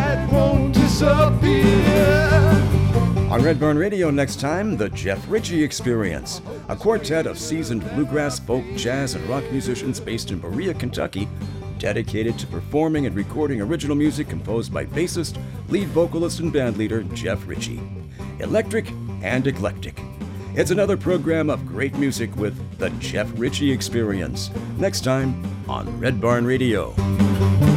light won't disappear. On Red Barn Radio next time, the Jeff Ritchie Experience, a quartet of seasoned bluegrass, folk, jazz, and rock musicians based in Berea, Kentucky, dedicated to performing and recording original music composed by bassist, lead vocalist, and bandleader Jeff Ritchie. Electric and eclectic. It's another program of great music with the Jeff Ritchie Experience, next time on Red Barn Radio.